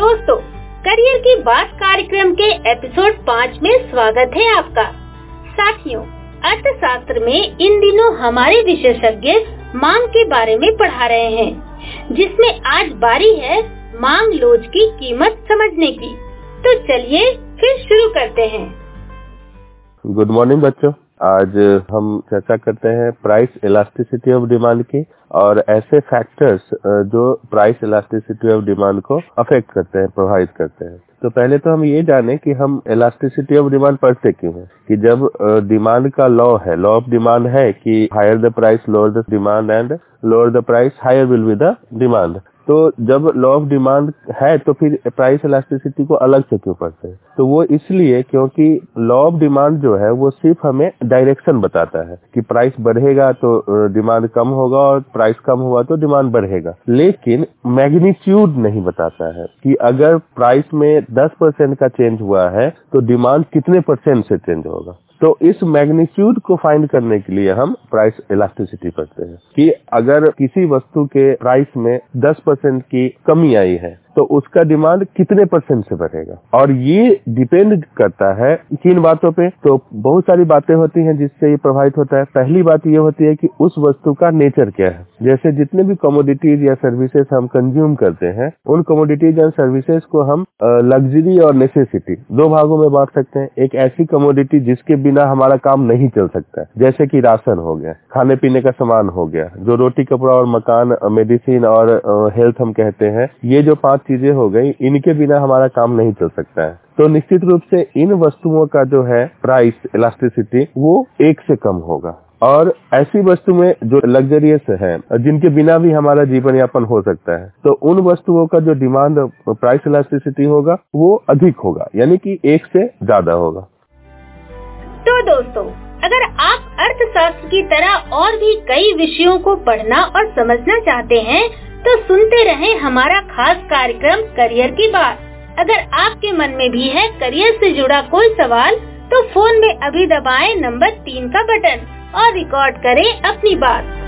दोस्तों, करियर की बात कार्यक्रम के एपिसोड 5 में स्वागत है आपका। साथियों, अर्थशास्त्र में इन दिनों हमारे विशेषज्ञ मांग के बारे में पढ़ा रहे हैं, जिसमें आज बारी है मांग लोच की कीमत समझने की। तो चलिए फिर शुरू करते हैं। गुड मॉर्निंग बच्चों, आज हम चर्चा करते हैं प्राइस इलास्टिसिटी ऑफ डिमांड की और ऐसे फैक्टर्स जो प्राइस इलास्टिसिटी ऑफ डिमांड को अफेक्ट करते हैं, प्रभावित करते हैं। तो पहले तो हम ये जानें कि हम इलास्टिसिटी ऑफ डिमांड पढ़ते क्यों हैं। कि जब डिमांड का लॉ है, लॉ ऑफ डिमांड है कि higher the price lower the demand and lower the price higher will be the demand. तो जब लॉ ऑफ डिमांड है तो फिर प्राइस इलास्टिसिटी को अलग से क्यों पढ़ते हैं? तो वो इसलिए क्योंकि लॉ ऑफ डिमांड जो है वो सिर्फ हमें डायरेक्शन बताता है कि प्राइस बढ़ेगा तो डिमांड कम होगा और प्राइस कम हुआ तो डिमांड बढ़ेगा, लेकिन मैग्नीट्यूड नहीं बताता है कि अगर प्राइस में 10% का चेंज हुआ है तो डिमांड कितने % से चेंज होगा। तो इस मैग्नीट्यूड को फाइंड करने के लिए हम प्राइस इलास्टिसिटी पढ़ते हैं कि अगर किसी वस्तु के प्राइस में 10% की कमी आई है तो उसका डिमांड कितने % से बढ़ेगा। और ये डिपेंड करता है किन बातों पे? तो बहुत सारी बातें होती हैं जिससे ये प्रभावित होता है। पहली बात ये होती है कि उस वस्तु का नेचर क्या है। जैसे जितने भी कमोडिटीज या सर्विसेज हम कंज्यूम करते हैं, उन कमोडिटीज एंड सर्विसेज को हम लग्जरी और नेसेसिटी दो भागों में बांट सकते हैं। एक ऐसी कमोडिटी जिसके बिना हमारा काम नहीं चल सकता, जैसे कि राशन हो गया, खाने पीने का सामान हो गया, जो रोटी कपड़ा और मकान, मेडिसिन और हेल्थ हम कहते हैं, ये जो 5 चीजें हो गई, इनके बिना हमारा काम नहीं चल सकता है। तो निश्चित रूप से इन वस्तुओं का जो है प्राइस इलास्टिसिटी वो 1 से कम होगा। और ऐसी वस्तु में जो लग्जरियस है, जिनके बिना भी हमारा जीवन यापन हो सकता है, तो उन वस्तुओं का जो डिमांड प्राइस इलास्टिसिटी होगा वो अधिक होगा, यानी कि 1 से ज्यादा होगा। तो दोस्तों, अगर आप अर्थशास्त्र की तरह और भी कई विषयों को पढ़ना और समझना चाहते हैं तो सुनते रहें हमारा खास कार्यक्रम करियर की बात। अगर आपके मन में भी है करियर से जुड़ा कोई सवाल तो फोन में अभी दबाएं नंबर 3 का बटन और रिकॉर्ड करें अपनी बात।